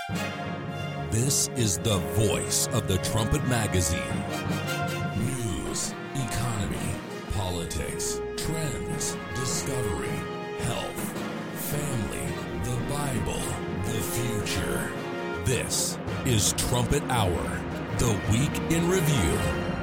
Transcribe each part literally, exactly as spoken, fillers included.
This is the voice of the Trumpet Magazine. News, economy, politics, trends, discovery, health, family, the Bible, the future. This is Trumpet Hour, the Week in Review.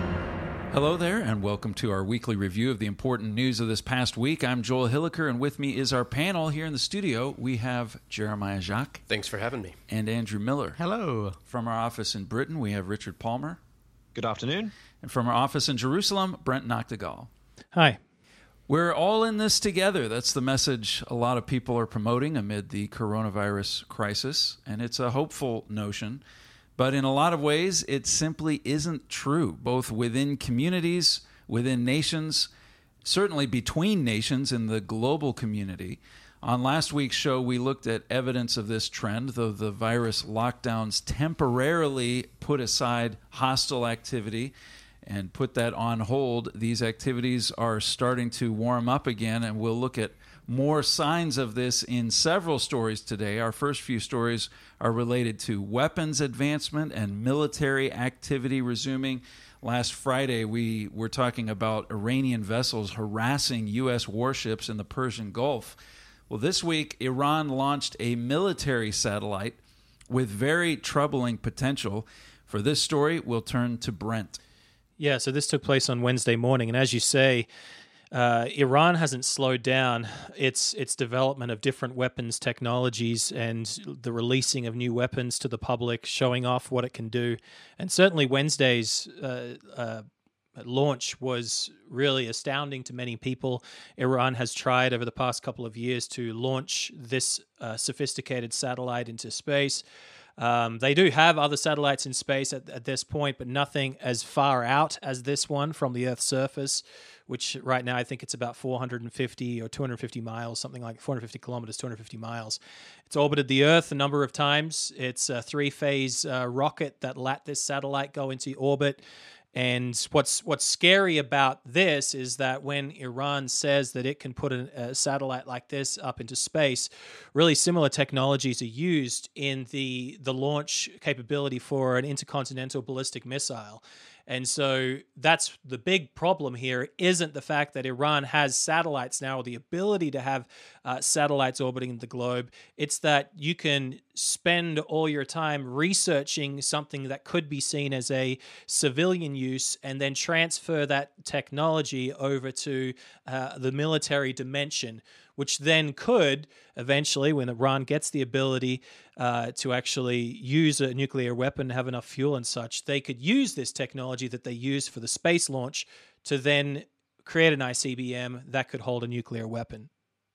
Hello there, and welcome to our weekly review of the important news of this past week. I'm Joel Hilliker, and with me is our panel here in the studio. We have Jeremiah Jacques. Thanks for having me. And Andrew Miller. Hello. From our office in Britain, we have Richard Palmer. Good afternoon. And from our office in Jerusalem, Brent Noctegal. Hi. We're all in this together. That's the message a lot of people are promoting amid the coronavirus crisis, and it's a hopeful notion. But in a lot of ways, it simply isn't true, both within communities, within nations, certainly between nations in the global community. On last week's show, we looked at evidence of this trend, though the virus lockdowns temporarily put aside hostile activity and put that on hold. These activities are starting to warm up again, and we'll look at more signs of this in several stories today. Our first few stories are related to weapons advancement and military activity resuming. Last Friday, we were talking about Iranian vessels harassing U S warships in the Persian Gulf. Well, this week, Iran launched a military satellite with very troubling potential. For this story, we'll turn to Brent. Yeah, so this took place on Wednesday morning, and as you say, Uh, Iran hasn't slowed down its its development of different weapons technologies and the releasing of new weapons to the public, showing off what it can do. And certainly Wednesday's uh, uh, launch was really astounding to many people. Iran has tried over the past couple of years to launch this uh, sophisticated satellite into space. Um, they do have other satellites in space at, at this point, but nothing as far out as this one from the Earth's surface, which right now I think it's about four hundred fifty or two hundred fifty miles, something like four hundred fifty kilometers, two hundred fifty miles. It's orbited the Earth a number of times. It's a three-phase uh, rocket that let this satellite go into orbit. And what's what's scary about this is that when Iran says that it can put a, a satellite like this up into space, really similar technologies are used in the the launch capability for an intercontinental ballistic missile. And so that's the big problem here, isn't the fact that Iran has satellites now, or the ability to have uh, satellites orbiting the globe. It's that you can spend all your time researching something that could be seen as a civilian use and then transfer that technology over to uh, the military dimension, which then could eventually, when Iran gets the ability uh, to actually use a nuclear weapon, have enough fuel and such, they could use this technology that they use for the space launch to then create an I C B M that could hold a nuclear weapon.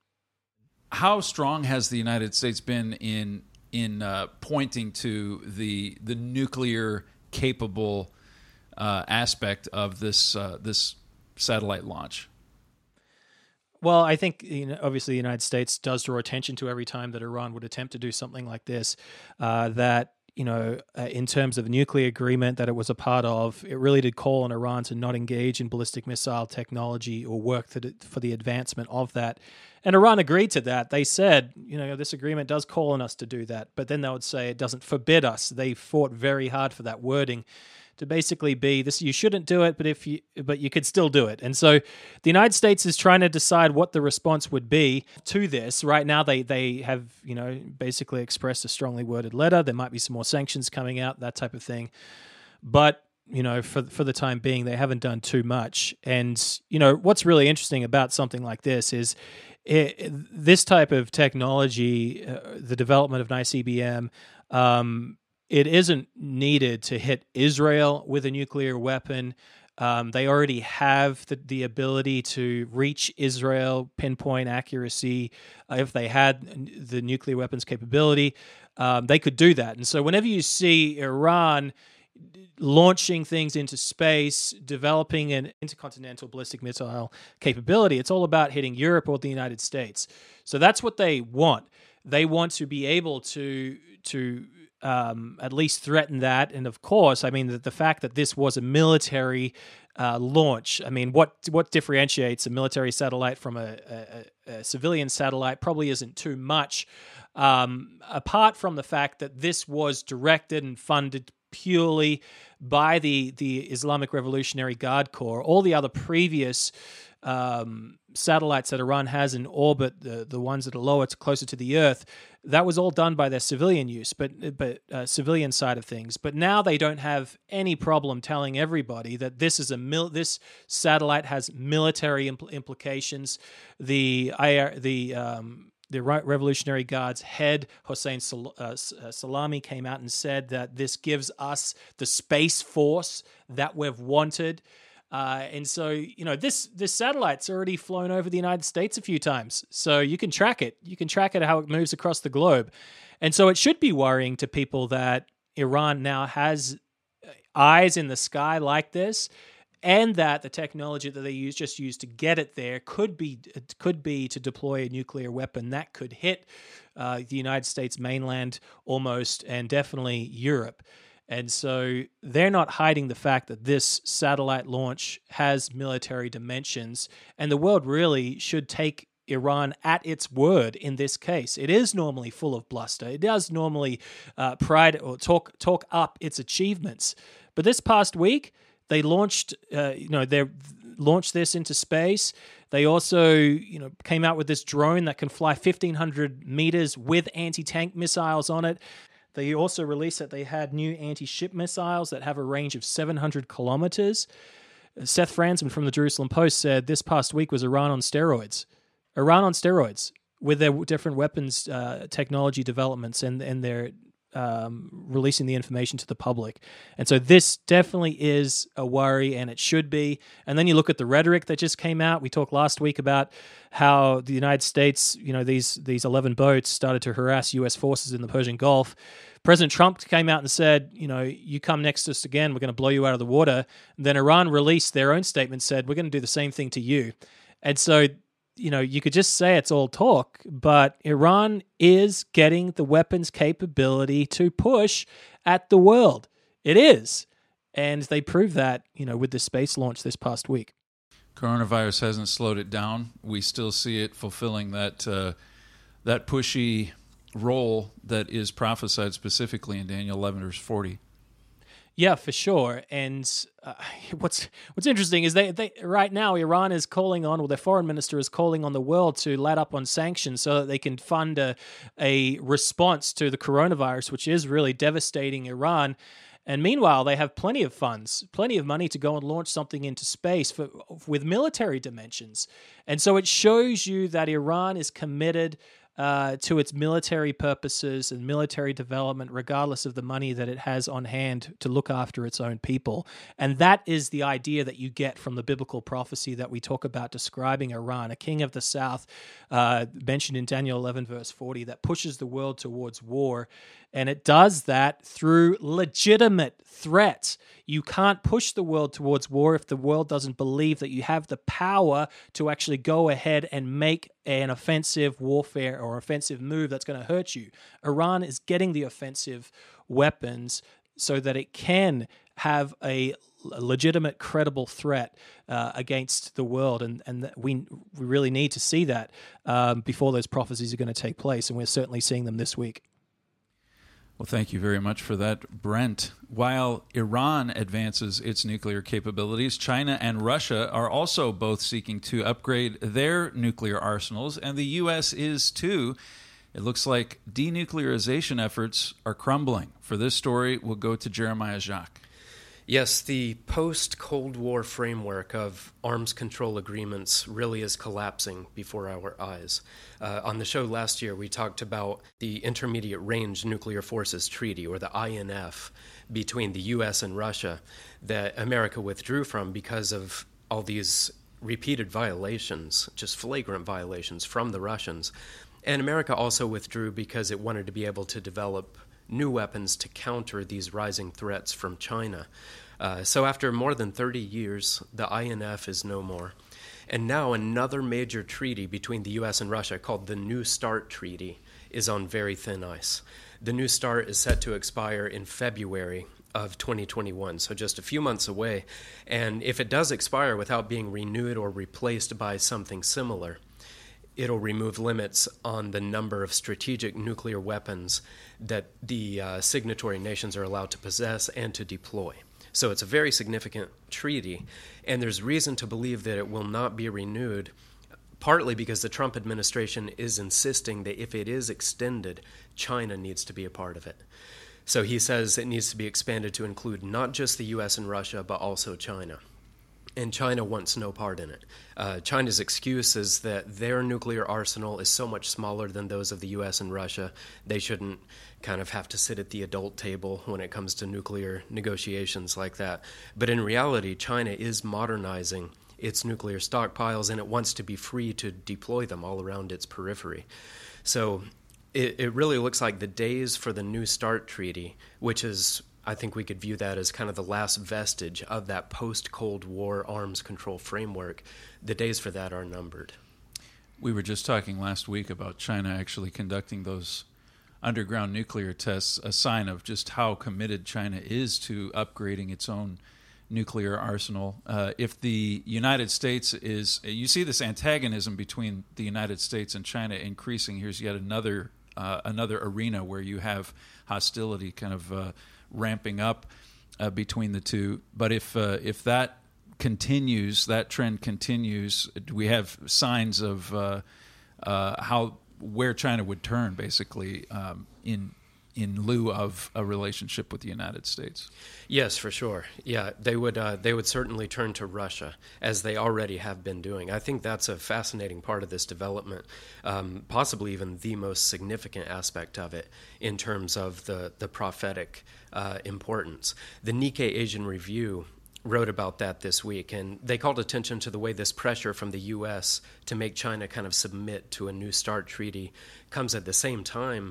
How strong has the United States been in in uh, pointing to the the nuclear capable uh, aspect of this uh, this satellite launch? Well, I think, you know, obviously the United States does draw attention to every time that Iran would attempt to do something like this, uh, that, you know, uh, in terms of the nuclear agreement that it was a part of, it really did call on Iran to not engage in ballistic missile technology or work to, for the advancement of that. And Iran agreed to that. They said, you know, this agreement does call on us to do that, but then they would say it doesn't forbid us. They fought very hard for that wording to basically be this: you shouldn't do it, but if you but you could still do it. And so the United States is trying to decide what the response would be to this. Right now they they have, you know, basically expressed a strongly worded letter. There might be some more sanctions coming out, that type of thing. But, you know, for for the time being, they haven't done too much. And, you know, what's really interesting about something like this is it, this type of technology, uh, the development of an I C B M, um, it isn't needed to hit Israel with a nuclear weapon. Um, they already have the, the ability to reach Israel, pinpoint accuracy. Uh, if they had the nuclear weapons capability, um, they could do that. And so whenever you see Iran launching things into space, developing an intercontinental ballistic missile capability, it's all about hitting Europe or the United States. So that's what they want. They want to be able to to um, at least threaten that. And of course, I mean, the, the fact that this was a military uh, launch, I mean, what what differentiates a military satellite from a, a, a civilian satellite probably isn't too much, um, apart from the fact that this was directed and funded purely by the, the Islamic Revolutionary Guard Corps. All the other previous um, satellites that Iran has in orbit, the, the ones that are lower, to closer to the Earth, that was all done by their civilian use, but but uh, civilian side of things. But now they don't have any problem telling everybody that this is a mil- this satellite has military impl- implications. The I R, the um, the Revolutionary Guard's head, Hossein Sal- uh, Salami, came out and said that this gives us the space force that we've wanted. Uh, and so, you know, this this satellite's already flown over the United States a few times. So you can track it. You can track it how it moves across the globe. And so it should be worrying to people that Iran now has eyes in the sky like this, and that the technology that they use just use to get it there could be could be to deploy a nuclear weapon that could hit uh, the United States mainland almost, and definitely Europe. And so they're not hiding the fact that this satellite launch has military dimensions, and the world really should take Iran at its word in this case. It is normally full of bluster. It does normally uh, pride or talk talk up its achievements. But this past week, they launched, uh, you know, they launched this into space. They also, you know, came out with this drone that can fly fifteen hundred meters with anti-tank missiles on it. They also released that they had new anti-ship missiles that have a range of seven hundred kilometers. Seth Franzman from the Jerusalem Post said this past week was Iran on steroids. Iran on steroids with their different weapons uh, technology developments and, and their um, releasing the information to the public. And so this definitely is a worry, and it should be. And then you look at the rhetoric that just came out. We talked last week about how the United States, you know, these these eleven boats started to harass U S forces in the Persian Gulf. President Trump came out and said, you know, you come next to us again, we're going to blow you out of the water. And then Iran released their own statement, said, we're going to do the same thing to you. And so, you know, you could just say it's all talk, but Iran is getting the weapons capability to push at the world. It is. And they proved that, you know, with the space launch this past week. Coronavirus hasn't slowed it down. We still see it fulfilling that uh, that pushy role that is prophesied specifically in Daniel eleven, verse forty. Yeah, for sure. And uh, what's what's interesting is they, they right now Iran is calling on, well, their foreign minister is calling on the world to let up on sanctions so that they can fund a, a response to the coronavirus, which is really devastating Iran. And meanwhile, they have plenty of funds, plenty of money to go and launch something into space for, with military dimensions. And so it shows you that Iran is committed Uh, to its military purposes and military development, regardless of the money that it has on hand to look after its own people. And that is the idea that you get from the biblical prophecy that we talk about describing Iran, a king of the south, uh, mentioned in Daniel eleven, verse forty, that pushes the world towards war. And it does that through legitimate threats. You can't push the world towards war if the world doesn't believe that you have the power to actually go ahead and make an offensive warfare or offensive move that's going to hurt you. Iran is getting the offensive weapons so that it can have a legitimate, credible threat uh, against the world, and and we we really need to see that um, before those prophecies are going to take place, and we're certainly seeing them this week. Well, thank you very much for that, Brent. While Iran advances its nuclear capabilities, China and Russia are also both seeking to upgrade their nuclear arsenals, and the U S is too. It looks like denuclearization efforts are crumbling. For this story, we'll go to Jeremiah Jacques. Yes, the post-Cold War framework of arms control agreements really is collapsing before our eyes. Uh, on the show last year, we talked about the Intermediate Range Nuclear Forces Treaty, or the I N F, between the U S and Russia that America withdrew from because of all these repeated violations, just flagrant violations from the Russians. And America also withdrew because it wanted to be able to develop new weapons to counter these rising threats from China. Uh, so after more than thirty years, the I N F is no more. And now another major treaty between the U S and Russia called the New START Treaty is on very thin ice. The New START is set to expire in February of twenty twenty-one, so just a few months away. And if it does expire without being renewed or replaced by something similar, it'll remove limits on the number of strategic nuclear weapons that the uh, signatory nations are allowed to possess and to deploy. So it's a very significant treaty, and there's reason to believe that it will not be renewed, partly because the Trump administration is insisting that if it is extended, China needs to be a part of it. So he says it needs to be expanded to include not just the U S and Russia, but also China. And China wants no part in it. Uh, China's excuse is that their nuclear arsenal is so much smaller than those of the U S and Russia, they shouldn't kind of have to sit at the adult table when it comes to nuclear negotiations like that. But in reality, China is modernizing its nuclear stockpiles, and it wants to be free to deploy them all around its periphery. So it, it really looks like the days for the New START treaty, which is, I think we could view that as kind of the last vestige of that post-Cold War arms control framework, the days for that are numbered. We were just talking last week about China actually conducting those underground nuclear tests, a sign of just how committed China is to upgrading its own nuclear arsenal. Uh, if the United States is, you see this antagonism between the United States and China increasing. Here's yet another uh, another arena where you have hostility kind of uh, ramping up uh, between the two. But if uh, if that continues, that trend continues, we have signs of uh, uh, how where China would turn, basically, um, in in lieu of a relationship with the United States. Yes, for sure. Yeah, they would uh, they would certainly turn to Russia, as they already have been doing. I think that's a fascinating part of this development, um, possibly even the most significant aspect of it in terms of the, the prophetic uh, importance. The Nikkei Asian Review wrote about that this week, and they called attention to the way this pressure from the U S to make China kind of submit to a New START treaty comes at the same time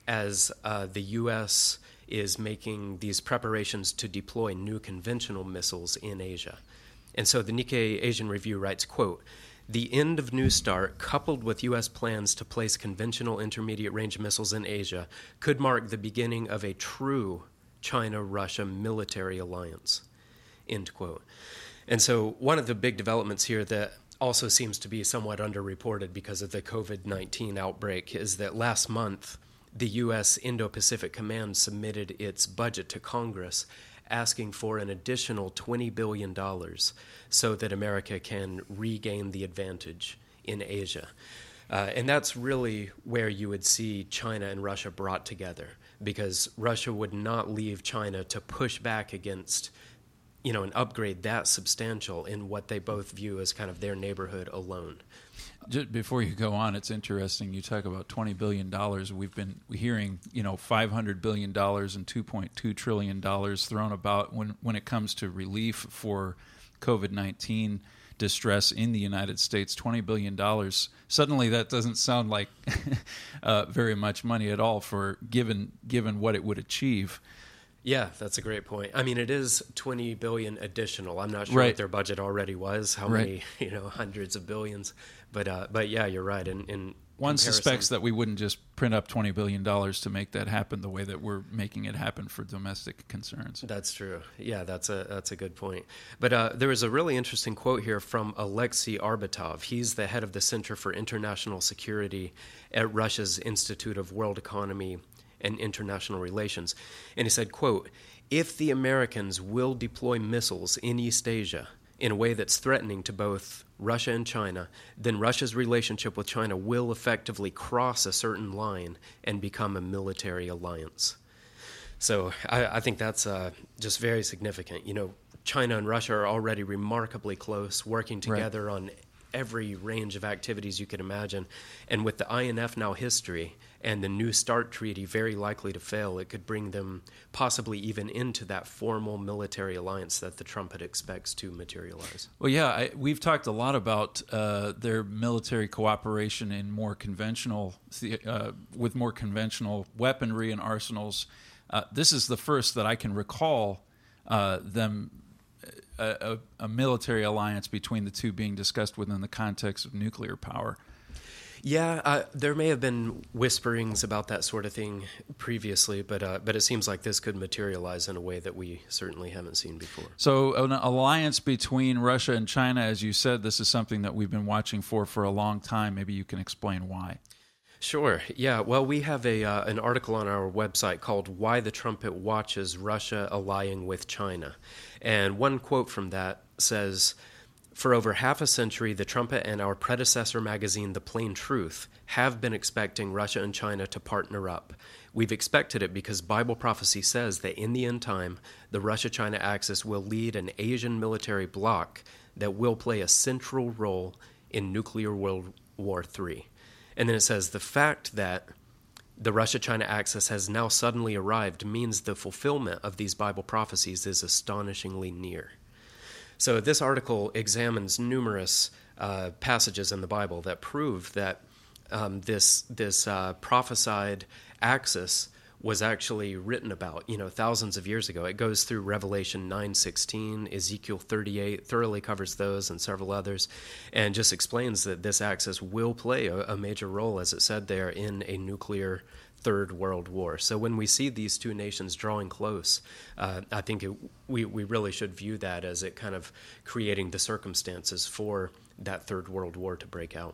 as uh, the U S is making these preparations to deploy new conventional missiles in Asia. And so the Nikkei Asian Review writes, quote, "The end of New START, coupled with U S plans to place conventional intermediate-range missiles in Asia, could mark the beginning of a true China-Russia military alliance." End quote. And so one of the big developments here that also seems to be somewhat underreported because of the covid nineteen outbreak is that last month, the U S Indo-Pacific Command submitted its budget to Congress asking for an additional twenty billion dollars so that America can regain the advantage in Asia. Uh, and that's really where you would see China and Russia brought together, because Russia would not leave China to push back against, you know, an upgrade that substantial in what they both view as kind of their neighborhood alone. Just before you go on, it's interesting. You talk about twenty billion dollars. We've been hearing, you know, five hundred billion dollars and two point two trillion dollars thrown about when, when it comes to relief for covid nineteen distress in the United States. twenty billion dollars. Suddenly that doesn't sound like uh, very much money at all for given given what it would achieve. Yeah, that's a great point. I mean, it is twenty billion dollars additional. I'm not sure Right. what their budget already was, how Right. many, you know, hundreds of billions. But uh, but yeah, you're right. In, in One comparison- suspects that we wouldn't just print up twenty billion dollars to make that happen the way that we're making it happen for domestic concerns. That's true. Yeah, that's a that's a good point. But uh, there was a really interesting quote here from Alexei Arbatov. He's the head of the Center for International Security at Russia's Institute of World Economy and International Relations. And he said, quote, "If the Americans will deploy missiles in East Asia in a way that's threatening to both Russia and China, then Russia's relationship with China will effectively cross a certain line and become a military alliance." So I, I think that's uh, just very significant. You know, China and Russia are already remarkably close, working together right. on every range of activities you could imagine. And with the I N F now history and the New START treaty very likely to fail, it could bring them possibly even into that formal military alliance that the trumpet expects to materialize. Well, yeah, I, we've talked a lot about uh, their military cooperation in more conventional, uh, with more conventional weaponry and arsenals. Uh, this is the first that I can recall uh, them a, a, a military alliance between the two being discussed within the context of nuclear power. Yeah, uh, there may have been whisperings about that sort of thing previously, but uh, but it seems like this could materialize in a way that we certainly haven't seen before. So an alliance between Russia and China, as you said, this is something that we've been watching for for a long time. Maybe you can explain why. Sure. Yeah. Well, we have a uh, an article on our website called "Why the Trumpet Watches Russia Allying with China," and one quote from that says, "For over half a century, the Trumpet and our predecessor magazine, The Plain Truth, have been expecting Russia and China to partner up. We've expected it because Bible prophecy says that in the end time, the Russia-China axis will lead an Asian military bloc that will play a central role in nuclear World War Three." And then it says, "The fact that the Russia-China axis has now suddenly arrived means the fulfillment of these Bible prophecies is astonishingly near." So this article examines numerous uh, passages in the Bible that prove that um, this this uh, prophesied axis was actually written about, you know, thousands of years ago. It goes through Revelation nine sixteen, Ezekiel thirty-eight, thoroughly covers those and several others, and just explains that this axis will play a, a major role, as it said there, in a nuclear Third World War. So when we see these two nations drawing close, uh, I think it, we, we really should view that as it kind of creating the circumstances for that Third World War to break out.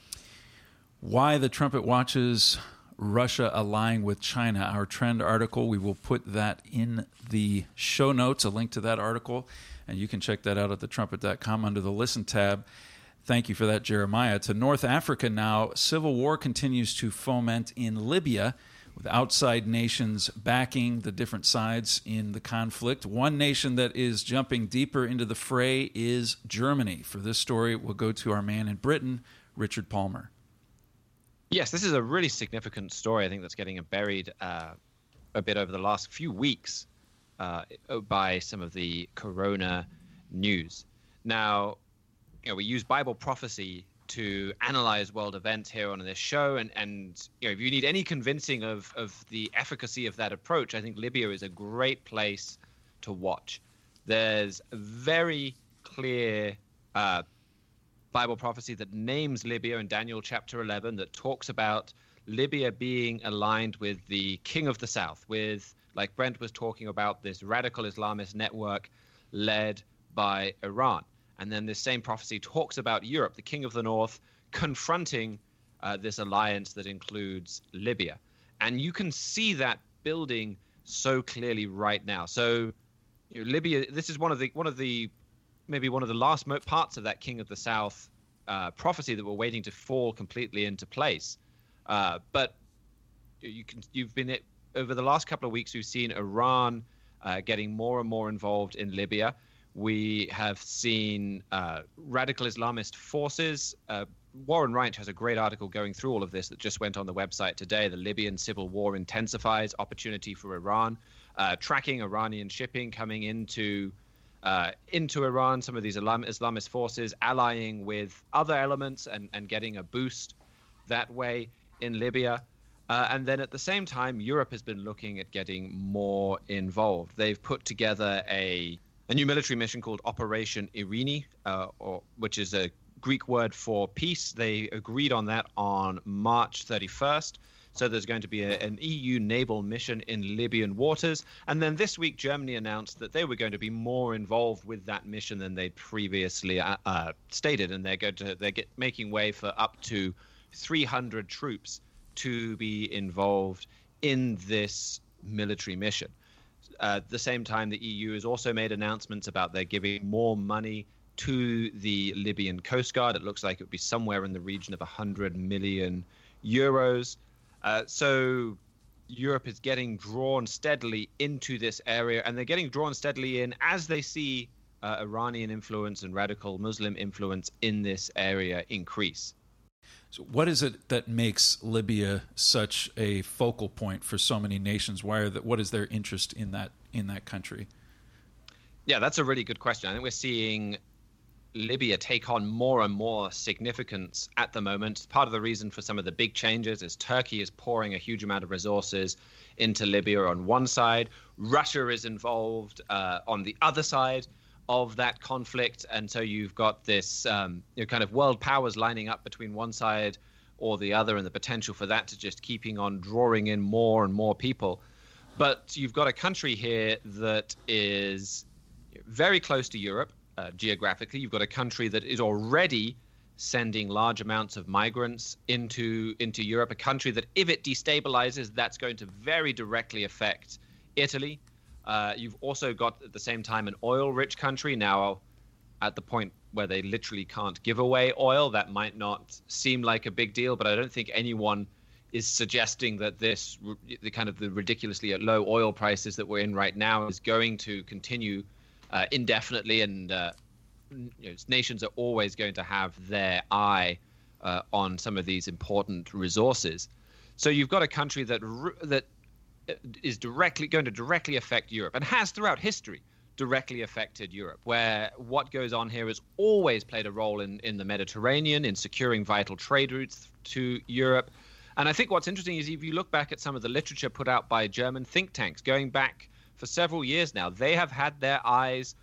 Why the Trumpet Watches Russia Allying with China, our trend article. We will put that in the show notes, a link to that article, and you can check that out at the trumpet dot com under the Listen tab. Thank you for that, Jeremiah. To North Africa now. Civil war continues to foment in Libya, with outside nations backing the different sides in the conflict. One nation that is jumping deeper into the fray is Germany. For this story, we'll go to our man in Britain, Richard Palmer. Yes, this is a really significant story, I think, that's getting buried uh, a bit over the last few weeks uh, by some of the corona news. Now, you know, we use Bible prophecy to analyze world events here on this show, and, and you know, if you need any convincing of, of the efficacy of that approach, I think Libya is a great place to watch. There's a very clear uh, Bible prophecy that names Libya in Daniel chapter eleven, that talks about Libya being aligned with the king of the south, with, like Brent was talking about, this radical Islamist network led by Iran. And then this same prophecy talks about Europe, the king of the north, confronting uh, this alliance that includes Libya. And you can see that building so clearly right now. So you know, Libya, this is one of the one of the maybe one of the last parts of that King of the South uh, prophecy that we're waiting to fall completely into place. Uh, but you can, you've been over the last couple of weeks, we've seen Iran uh, getting more and more involved in Libya. We have seen uh, radical Islamist forces. Uh, Warren Reich has a great article going through all of this that just went on the website today. The Libyan civil war intensifies, opportunity for Iran, uh, tracking Iranian shipping coming into Uh, into Iran, some of these Islam- Islamist forces allying with other elements and, and getting a boost that way in Libya. Uh, and then at the same time, Europe has been looking at getting more involved. They've put together a, a new military mission called Operation Irini, uh, or, which is a Greek word for peace. They agreed on that on March thirty-first. So there's going to be a, an E U naval mission in Libyan waters. And then this week, Germany announced that they were going to be more involved with that mission than they'd previously uh, uh, stated. And they're going to they're get, making way for up to three hundred troops to be involved in this military mission. Uh, at the same time, the E U has also made announcements about they're giving more money to the Libyan Coast Guard. It looks like it would be somewhere in the region of one hundred million euros. Uh, so Europe is getting drawn steadily into this area, and they're getting drawn steadily in as they see uh, Iranian influence and radical Muslim influence in this area increase. So what is it that makes Libya such a focal point for so many nations? Why are that? What is their interest in that in that country? Yeah, that's a really good question. I think we're seeing Libya take on more and more significance at the moment. Part of the reason for some of the big changes is Turkey is pouring a huge amount of resources into Libya on one side. Russia is involved uh, on the other side of that conflict. And so you've got this um, you know, kind of world powers lining up between one side or the other, and the potential for that to just keeping on drawing in more and more people. But you've got a country here that is very close to Europe uh, geographically. You've got a country that is already sending large amounts of migrants into into Europe, a country that if it destabilizes, that's going to very directly affect Italy. Uh, you've also got at the same time an oil-rich country now at the point where they literally can't give away oil. That might not seem like a big deal, but I don't think anyone is suggesting that this, the kind of the ridiculously low oil prices that we're in right now, is going to continue uh, indefinitely. And uh, you know, nations are always going to have their eye uh, on some of these important resources. So you've got a country that that is directly going to directly affect Europe, and has throughout history directly affected Europe, where what goes on here has always played a role in, in the Mediterranean, in securing vital trade routes to Europe. And I think what's interesting is if you look back at some of the literature put out by German think tanks going back for several years now, they have had their eyes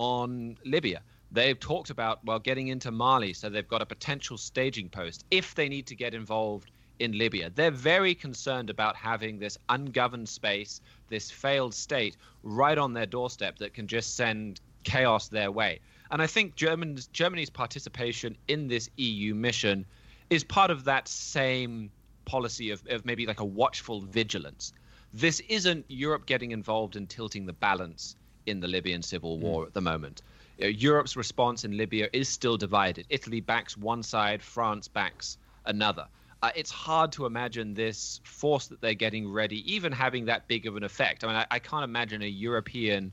on Libya. They've talked about, well, getting into Mali, so they've got a potential staging post if they need to get involved in Libya. They're very concerned about having this ungoverned space, this failed state, right on their doorstep that can just send chaos their way. And I think Germany's, Germany's participation in this E U mission is part of that same policy of, of maybe like a watchful vigilance. This isn't Europe getting involved in tilting the balance in the Libyan civil war mm. at the moment. You know, Europe's response in Libya is still divided. Italy backs one side, France backs another. Uh, it's hard to imagine this force that they're getting ready even having that big of an effect. I mean, I, I can't imagine a European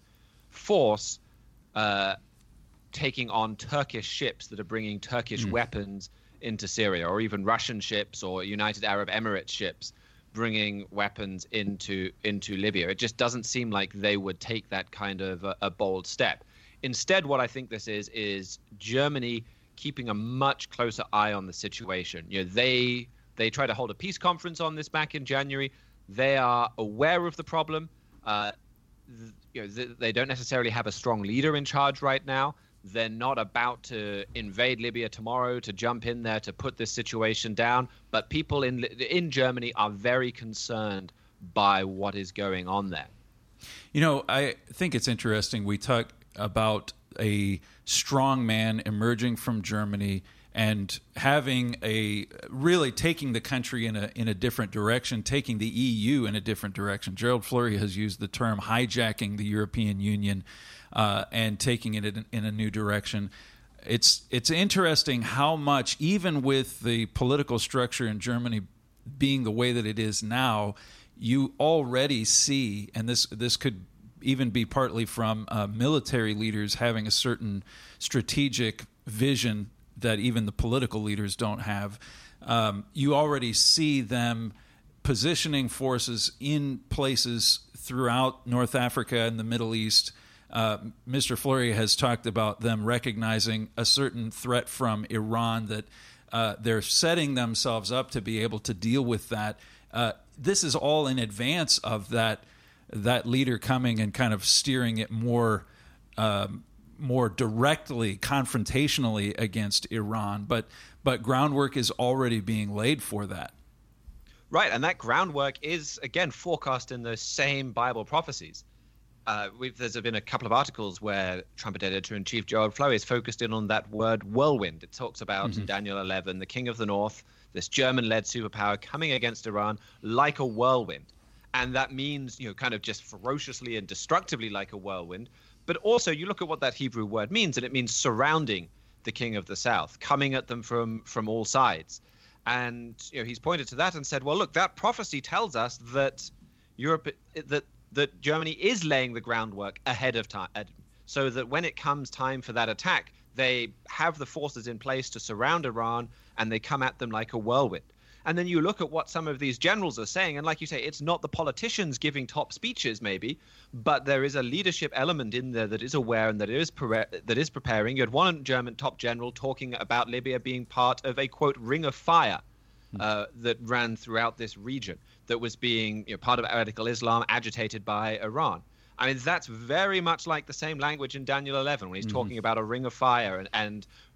force uh, taking on Turkish ships that are bringing Turkish mm. weapons into Syria, or even Russian ships or United Arab Emirates ships bringing weapons into into Libya. It just doesn't seem like they would take that kind of a, a bold step. Instead, what I think this is is Germany keeping a much closer eye on the situation. You know, they they tried to hold a peace conference on this back in January. They are aware of the problem. Uh, th- you know, th- they don't necessarily have a strong leader in charge right now. They're not about to invade Libya tomorrow, to jump in there, to put this situation down. But people in in Germany are very concerned by what is going on there. You know, I think it's interesting. We talk about a strong man emerging from Germany and having a really taking the country in a in a different direction, taking the E U in a different direction. Gerald Fleury has used the term hijacking the European Union uh, and taking it in, in a new direction. It's it's interesting how much, even with the political structure in Germany being the way that it is now, you already see, and this this could even be partly from uh, military leaders having a certain strategic vision that even the political leaders don't have. Um, you already see them positioning forces in places throughout North Africa and the Middle East. Uh, Mister Fleury has talked about them recognizing a certain threat from Iran, that uh, they're setting themselves up to be able to deal with that. Uh, this is all in advance of that that leader coming and kind of steering it more um, more directly, confrontationally against Iran. But but groundwork is already being laid for that. Right, and that groundwork is, again, forecast in those same Bible prophecies. Uh, we've, there's been a couple of articles where Trumpet Editor-in-Chief Gerald Fleury is focused in on that word whirlwind. It talks about mm-hmm. in Daniel eleven, the king of the north, this German-led superpower coming against Iran like a whirlwind. And that means, you know, kind of just ferociously and destructively like a whirlwind. But also you look at what that Hebrew word means, and it means surrounding the king of the south, coming at them from, from all sides. And, you know, he's pointed to that and said, well, look, that prophecy tells us that Europe, that that Germany is laying the groundwork ahead of time, so that when it comes time for that attack, they have the forces in place to surround Iran, and they come at them like a whirlwind. And then you look at what some of these generals are saying, and like you say, it's not the politicians giving top speeches maybe, but there is a leadership element in there that is aware and that is pre- that is preparing. You had one German top general talking about Libya being part of a, quote, ring of fire uh, that ran throughout this region, that was being, you know, part of radical Islam agitated by Iran. I mean, that's very much like the same language in Daniel eleven when he's mm-hmm. talking about a ring of fire and, and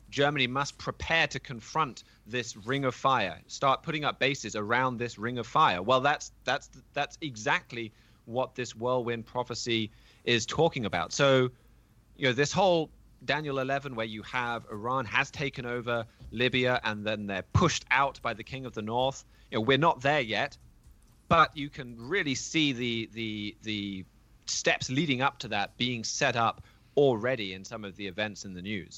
Germany must prepare to confront this ring of fire, start putting up bases around this ring of fire. Well, that's that's that's exactly what this whirlwind prophecy is talking about. So, you know, this whole Daniel eleven, where you have Iran has taken over Libya and then they're pushed out by the King of the North. You know, we're not there yet, but you can really see the the the steps leading up to that being set up already in some of the events in the news.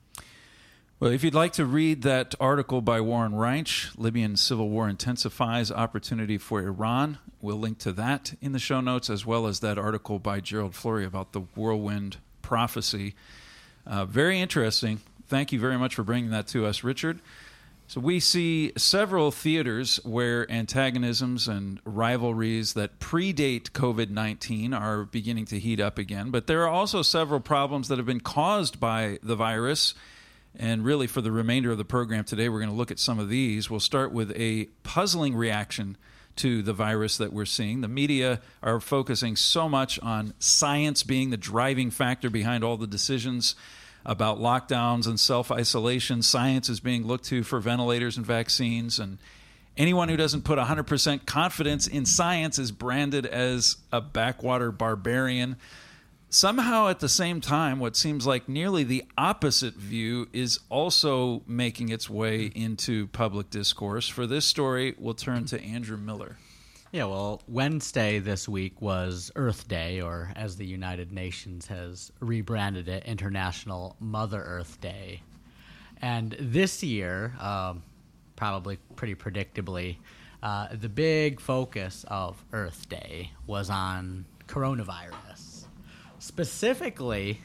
Well, if you'd like to read that article by Warren Reinsch, Libyan Civil War Intensifies Opportunity for Iran, we'll link to that in the show notes, as well as that article by Gerald Flurry about the whirlwind prophecy. Uh, very interesting. Thank you very much for bringing that to us, Richard. So we see several theaters where antagonisms and rivalries that predate COVID nineteen are beginning to heat up again, but there are also several problems that have been caused by the virus. And really, for the remainder of the program today, we're going to look at some of these. We'll start with a puzzling reaction to the virus that we're seeing. The media are focusing so much on science being the driving factor behind all the decisions about lockdowns and self-isolation. Science is being looked to for ventilators and vaccines. And anyone who doesn't put one hundred percent confidence in science is branded as a backwater barbarian. Somehow, at the same time, what seems like nearly the opposite view is also making its way into public discourse. For this story, we'll turn to Andrew Miller. Yeah, well, Wednesday this week was Earth Day, or as the United Nations has rebranded it, International Mother Earth Day. And this year, um, probably pretty predictably, uh, the big focus of Earth Day was on coronavirus. Specifically,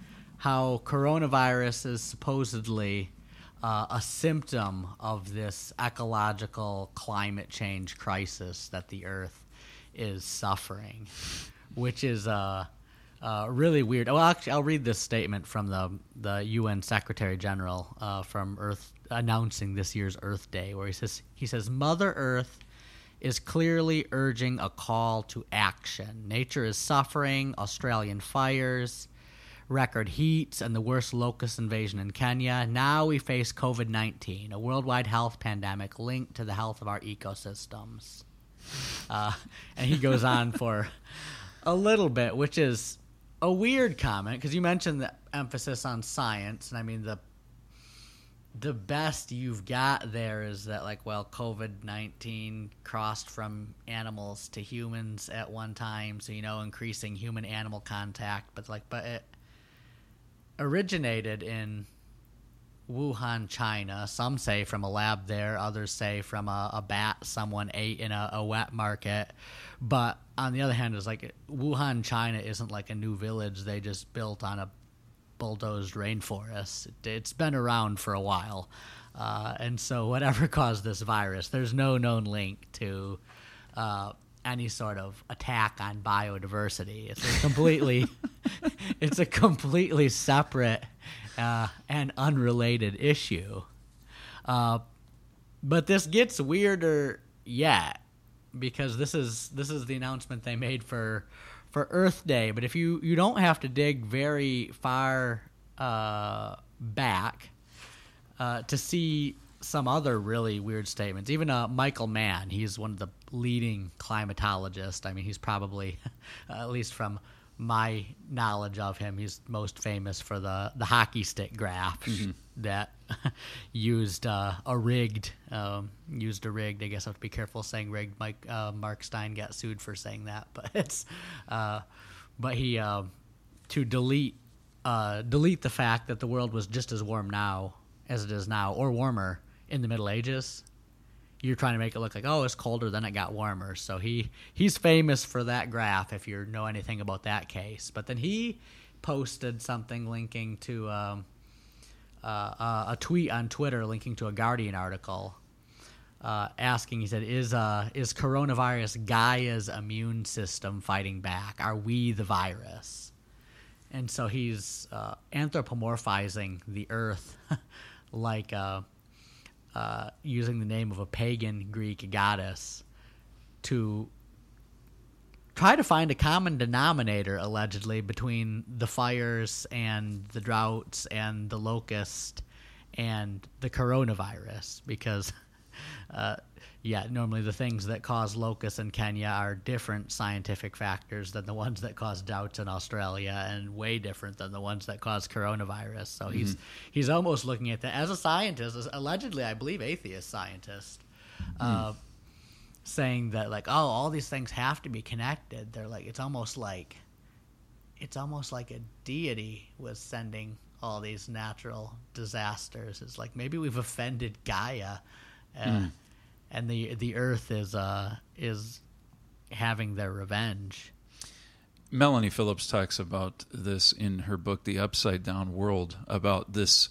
how coronavirus is supposedly uh, a symptom of this ecological climate change crisis that the Earth is suffering, which is uh, uh, really weird. Well, actually, I'll read this statement from the the U N Secretary General uh, from Earth announcing this year's Earth Day, where he says he says Mother Earth is clearly urging a call to action. Nature is suffering, Australian fires, record heats, and the worst locust invasion in Kenya. Now we face COVID nineteen, a worldwide health pandemic linked to the health of our ecosystems. Uh, and he goes on for a little bit, which is a weird comment, because you mentioned the emphasis on science, and I mean, the The best you've got there is that, like, well, COVID nineteen crossed from animals to humans at one time, so, you know, increasing human-animal contact. But, like, but it originated in Wuhan, China. Some say from a lab there, others say from a, a bat someone ate in a, a wet market. But on the other hand, it's like Wuhan, China isn't like a new village they just built on a bulldozed rainforest. It, it's been around for a while. Uh, and so whatever caused this virus, there's no known link to uh, any sort of attack on biodiversity. It's a completely, it's a completely separate uh, and unrelated issue. Uh, but this gets weirder yet, because this is this is the announcement they made for for Earth Day. But if you, you don't have to dig very far uh, back uh, to see some other really weird statements. Even uh, Michael Mann, he's one of the leading climatologists. I mean, he's probably, uh, at least from my knowledge of him, he's most famous for the, the hockey stick graph mm-hmm. that used uh, a rigged, um, used a rigged, I guess I have to be careful saying rigged. Mike, uh, Mark Stein got sued for saying that, but it's, uh, but he, uh, to delete, uh, delete the fact that the world was just as warm now as it is now, or warmer in the Middle Ages. You're trying to make it look like, oh, it's colder, then it got warmer. So he he's famous for that graph, if you know anything about that case. But then he posted something linking to um, uh, a tweet on Twitter linking to a Guardian article uh, asking, he said, is uh, is coronavirus Gaia's immune system fighting back? Are we the virus? And so he's uh, anthropomorphizing the earth like... Uh, Uh, using the name of a pagan Greek goddess to try to find a common denominator, allegedly, between the fires and the droughts and the locust and the coronavirus, because uh, yeah, normally the things that cause locusts in Kenya are different scientific factors than the ones that cause droughts in Australia, and way different than the ones that cause coronavirus. So mm-hmm. he's he's almost looking at that as a scientist, as allegedly, I believe, atheist scientist, mm. uh, saying that like, oh, all these things have to be connected. They're like, it's almost like, it's almost like a deity was sending all these natural disasters. It's like maybe we've offended Gaia. Uh, mm. And the the Earth is uh, is having their revenge. Melanie Phillips talks about this in her book, The Upside Down World, about this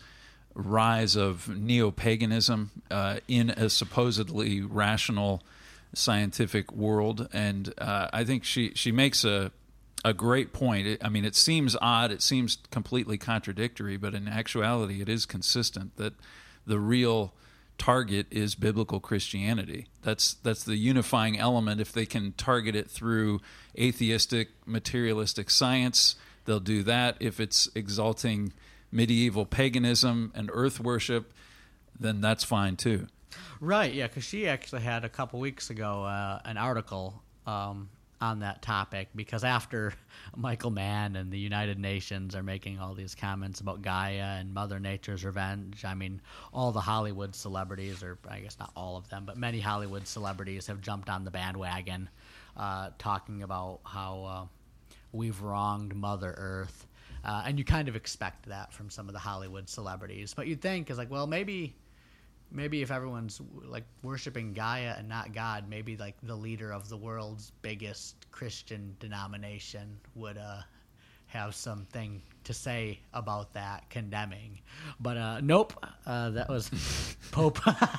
rise of neo-paganism uh, in a supposedly rational scientific world. And uh, I think she, she makes a, a great point. It, I mean, it seems odd, it seems completely contradictory, but in actuality it is consistent that the real target is biblical Christianity. That's that's the unifying element. If they can target it through atheistic, materialistic science, they'll do that. If it's exalting medieval paganism and earth worship, then that's fine too. Right, yeah, because she actually had a couple weeks ago uh, an article um, on that topic, because after Michael Mann and the United Nations are making all these comments about Gaia and Mother Nature's revenge, I mean, all the Hollywood celebrities, or I guess not all of them, but many Hollywood celebrities have jumped on the bandwagon uh, talking about how uh, we've wronged Mother Earth. Uh, and you kind of expect that from some of the Hollywood celebrities. But you'd think, is like, well, maybe... Maybe if everyone's like worshiping Gaia and not God, maybe like the leader of the world's biggest Christian denomination would uh, have something to say about that, condemning. But uh, nope, uh, that was Pope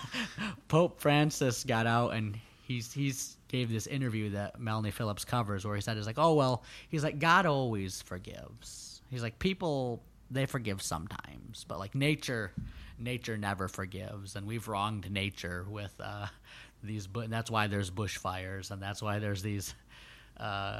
Pope Francis got out, and he's he's gave this interview that Melanie Phillips covers, where he said, "Is like, oh well," he's like, God always forgives. He's like, people, they forgive sometimes, but like nature. Nature never forgives, and we've wronged nature with uh, these. And that's why there's bushfires, and that's why there's these uh,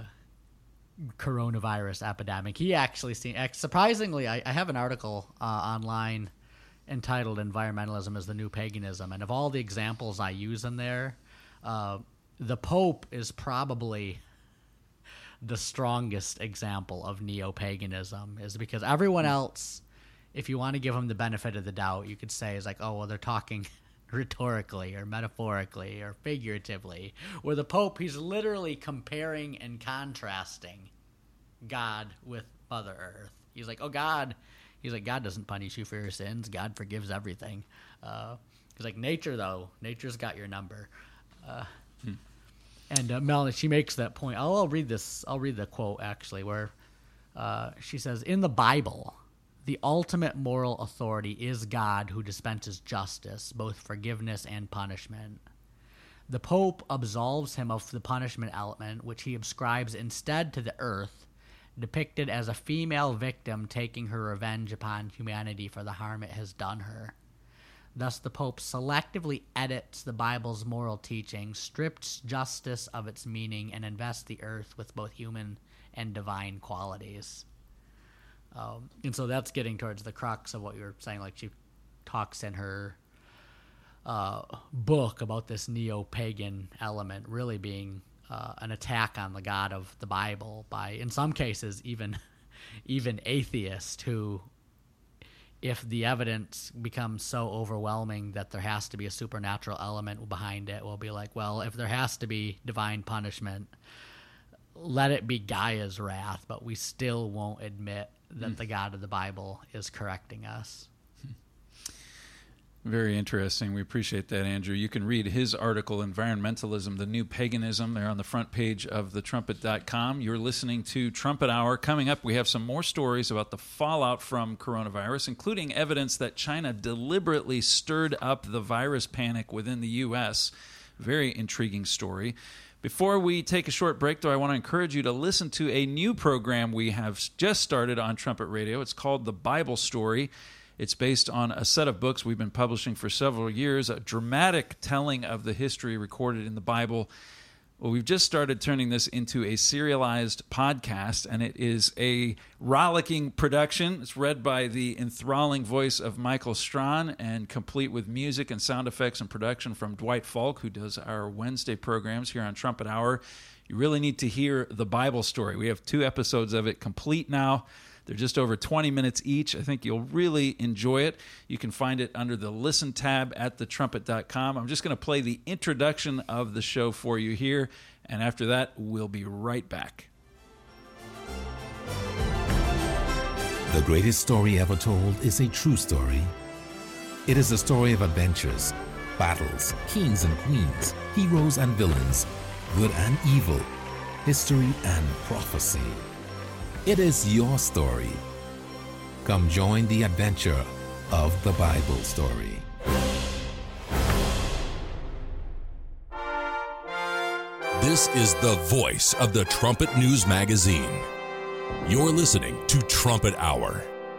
coronavirus epidemic. He actually seen surprisingly. I, I have an article uh, online entitled "Environmentalism is the New Paganism," and of all the examples I use in there, uh, the Pope is probably the strongest example of neo-paganism, is because everyone else, if you want to give them the benefit of the doubt, you could say is like, oh, well, they're talking rhetorically or metaphorically or figuratively. Where the Pope, he's literally comparing and contrasting God with Mother Earth. He's like, oh, God, he's like, God doesn't punish you for your sins. God forgives everything. Uh, he's like, nature, though, nature's got your number. Uh, hmm. And uh, Melanie, she makes that point. I'll, I'll read this. I'll read the quote, actually, where uh, she says, in the Bible, the ultimate moral authority is God, who dispenses justice, both forgiveness and punishment. The Pope absolves him of the punishment element, which he ascribes instead to the earth, depicted as a female victim taking her revenge upon humanity for the harm it has done her. Thus, the Pope selectively edits the Bible's moral teaching, strips justice of its meaning, and invests the earth with both human and divine qualities. Um, and so that's getting towards the crux of what you were saying. Like, she talks in her uh, book about this neo-pagan element really being uh, an attack on the God of the Bible by, in some cases, even even atheists who, if the evidence becomes so overwhelming that there has to be a supernatural element behind it, will be like, well, if there has to be divine punishment, let it be Gaia's wrath, but we still won't admit that mm. the God of the Bible is correcting us. Very interesting. We appreciate that, Andrew. You can read his article, Environmentalism, the New Paganism, there on the front page of the trumpet dot com. You're listening to Trumpet Hour. Coming up, we have some more stories about the fallout from coronavirus, including evidence that China deliberately stirred up the virus panic within the U S. Very intriguing story. Before we take a short break, though, I want to encourage you to listen to a new program we have just started on Trumpet Radio. It's called The Bible Story. It's based on a set of books we've been publishing for several years, a dramatic telling of the history recorded in the Bible. Well, we've just started turning this into a serialized podcast, and it is a rollicking production. It's read by the enthralling voice of Michael Strawn and complete with music and sound effects and production from Dwight Falk, who does our Wednesday programs here on Trumpet Hour. You really need to hear the Bible story. We have two episodes of it complete now. They're just over twenty minutes each. I think you'll really enjoy it. You can find it under the Listen tab at the trumpet dot com. I'm just going to play the introduction of the show for you here, and after that, we'll be right back. The greatest story ever told is a true story. It is a story of adventures, battles, kings and queens, heroes and villains, good and evil, history and prophecy. It is your story. Come join the adventure of the Bible story. This is the voice of the Trumpet News Magazine. You're listening to Trumpet Hour.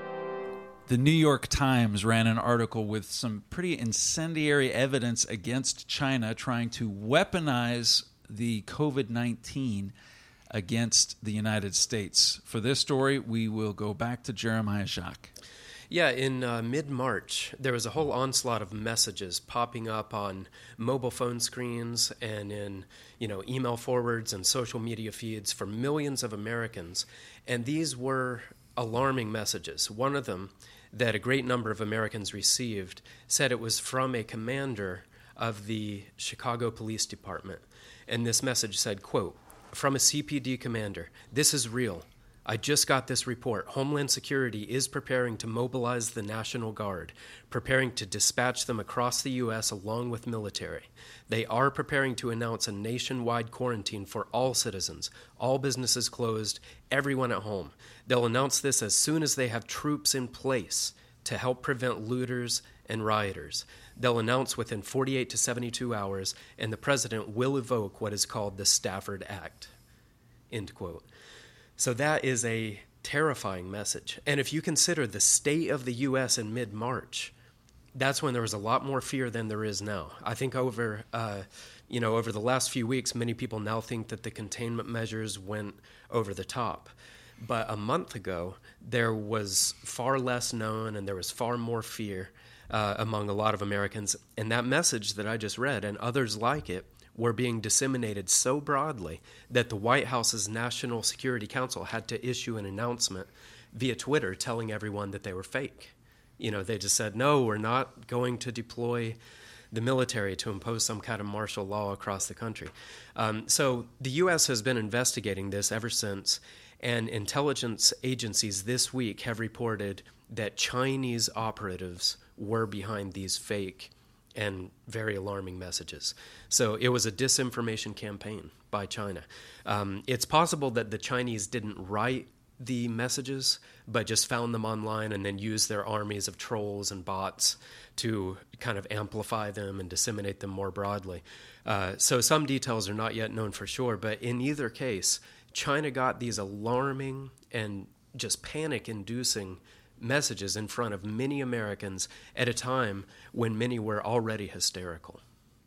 The New York Times ran an article with some pretty incendiary evidence against China trying to weaponize the COVID nineteen against the United States. For this story, we will go back to Jeremiah Jacques. Yeah, in uh, mid-March, there was a whole onslaught of messages popping up on mobile phone screens and in, you know, email forwards and social media feeds for millions of Americans. And these were alarming messages. One of them that a great number of Americans received said it was from a commander of the Chicago Police Department. And this message said, quote, "From a C P D commander, this is real. I just got this report. Homeland Security is preparing to mobilize the National Guard, preparing to dispatch them across the U S along with military. They are preparing to announce a nationwide quarantine for all citizens, all businesses closed, everyone at home. They'll announce this as soon as they have troops in place to help prevent looters and rioters. They'll announce within forty-eight to seventy-two hours, and the president will evoke what is called the Stafford Act." End quote. So that is a terrifying message. And if you consider the state of the U S in mid-March, that's when there was a lot more fear than there is now. I think over, uh, you know, over the last few weeks, many people now think that the containment measures went over the top. But a month ago, there was far less known and there was far more fear uh, among a lot of Americans. And that message that I just read and others like it were being disseminated so broadly that the White House's National Security Council had to issue an announcement via Twitter telling everyone that they were fake. You know, they just said, no, we're not going to deploy the military to impose some kind of martial law across the country. Um, so the U S has been investigating this ever since, and intelligence agencies this week have reported that Chinese operatives were behind these fake and very alarming messages. So it was a disinformation campaign by China. Um, it's possible that the Chinese didn't write the messages, but just found them online and then used their armies of trolls and bots to kind of amplify them and disseminate them more broadly. Uh, so some details are not yet known for sure, but in either case, China got these alarming and just panic-inducing messages in front of many Americans at a time when many were already hysterical.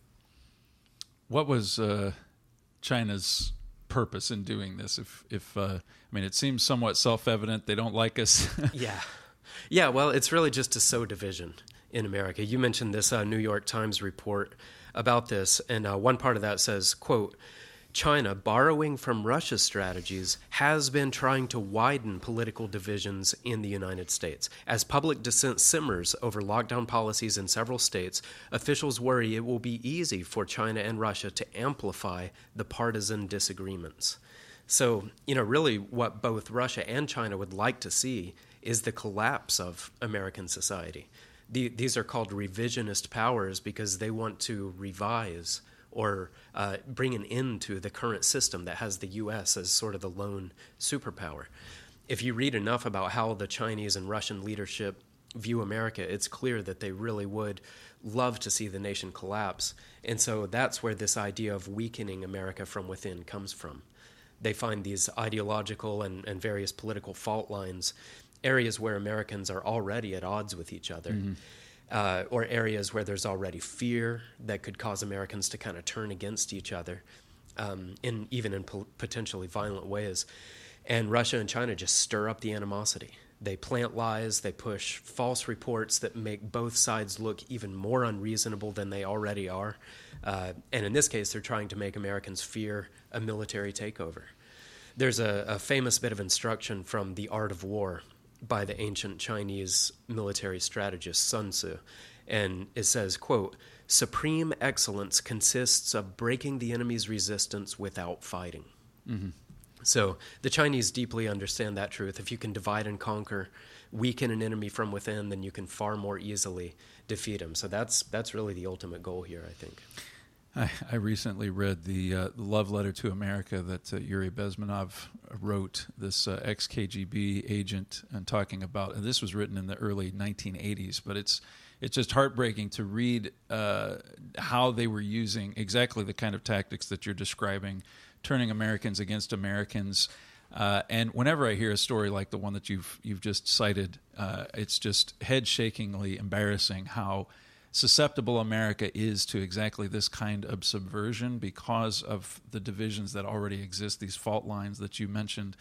What was uh, China's purpose in doing this? If, if uh, I mean, it seems somewhat self-evident. They don't like us. yeah. Yeah, well, it's really just to sow division in America. You mentioned this uh, New York Times report about this, and uh, one part of that says, quote, "China, borrowing from Russia's strategies, has been trying to widen political divisions in the United States. As public dissent simmers over lockdown policies in several states, officials worry it will be easy for China and Russia to amplify the partisan disagreements." So, you know, really what both Russia and China would like to see is the collapse of American society. The, these are called revisionist powers because they want to revise or uh, bring an end to the current system that has the U S as sort of the lone superpower. If you read enough about how the Chinese and Russian leadership view America, it's clear that they really would love to see the nation collapse. And so that's where this idea of weakening America from within comes from. They find these ideological and, and various political fault lines, areas where Americans are already at odds with each other. Mm-hmm. Uh, or areas where there's already fear that could cause Americans to kind of turn against each other. um, in even in po- potentially violent ways. And Russia and China just stir up the animosity. They plant lies, they push false reports that make both sides look even more unreasonable than they already are. Uh, and in this case, they're trying to make Americans fear a military takeover. There's a, a famous bit of instruction from The Art of War by the ancient Chinese military strategist Sun Tzu. And it says, quote, "Supreme excellence consists of breaking the enemy's resistance without fighting." Mm-hmm. So the Chinese deeply understand that truth. If you can divide and conquer, weaken an enemy from within, then you can far more easily defeat him. So that's that's really the ultimate goal here, I think. I, I recently read the uh, love letter to America that uh, Yuri Bezmenov wrote, this uh, ex-K G B agent, and talking about, and this was written in the early nineteen eighties, but it's it's just heartbreaking to read uh, how they were using exactly the kind of tactics that you're describing, turning Americans against Americans. Uh, and whenever I hear a story like the one that you've you've just cited, uh, it's just head-shakingly embarrassing how susceptible America is to exactly this kind of subversion because of the divisions that already exist, these fault lines that you mentioned.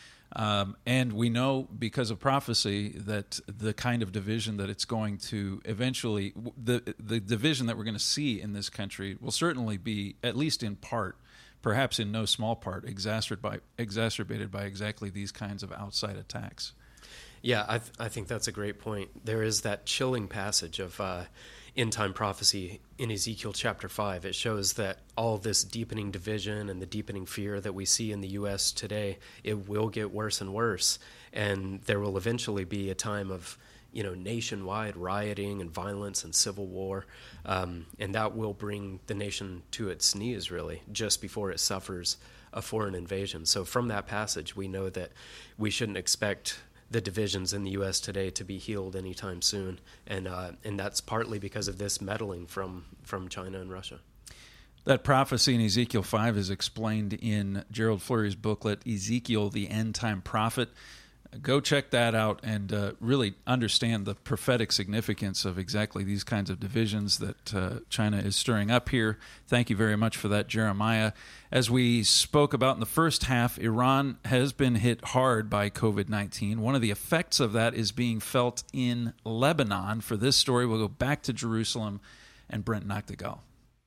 Um, and we know because of prophecy that the kind of division that it's going to eventually, the the division that we're going to see in this country will certainly be, at least in part, perhaps in no small part, exacerbated by, exacerbated by exactly these kinds of outside attacks. Yeah, I, th- I think that's a great point. There is that chilling passage of uh, end-time prophecy in Ezekiel chapter five. It shows that all this deepening division and the deepening fear that we see in the U S today, it will get worse and worse. And there will eventually be a time of, you know, nationwide rioting and violence and civil war. Um, and that will bring the nation to its knees, really, just before it suffers a foreign invasion. So from that passage, we know that we shouldn't expect the divisions in the U S today to be healed anytime soon, and uh, and that's partly because of this meddling from, from China and Russia. That prophecy in Ezekiel five is explained in Gerald Flurry's booklet, Ezekiel, the End Time Prophet. Go check that out and uh, really understand the prophetic significance of exactly these kinds of divisions that uh, China is stirring up here. Thank you very much for that, Jeremiah. As we spoke about in the first half, Iran has been hit hard by covid nineteen. One of the effects of that is being felt in Lebanon. For this story, we'll go back to Jerusalem and Brent Nagtegaal.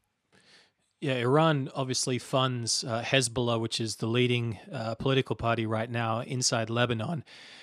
Yeah, Iran obviously funds uh, Hezbollah, which is the leading uh, political party right now inside Lebanon.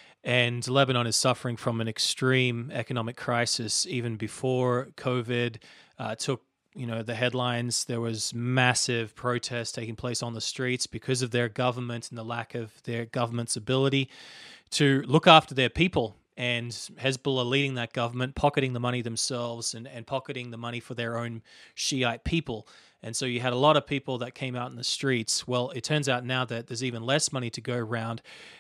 And Lebanon is suffering from an extreme economic crisis even before COVID uh, took you know, the headlines. There was massive protests taking place on the streets because of their government and the lack of their government's ability to look after their people. And Hezbollah leading that government, pocketing the money themselves and, and pocketing the money for their own Shiite people. And so you had a lot of people that came out in the streets. Well, it turns out now that there's even less money to go around.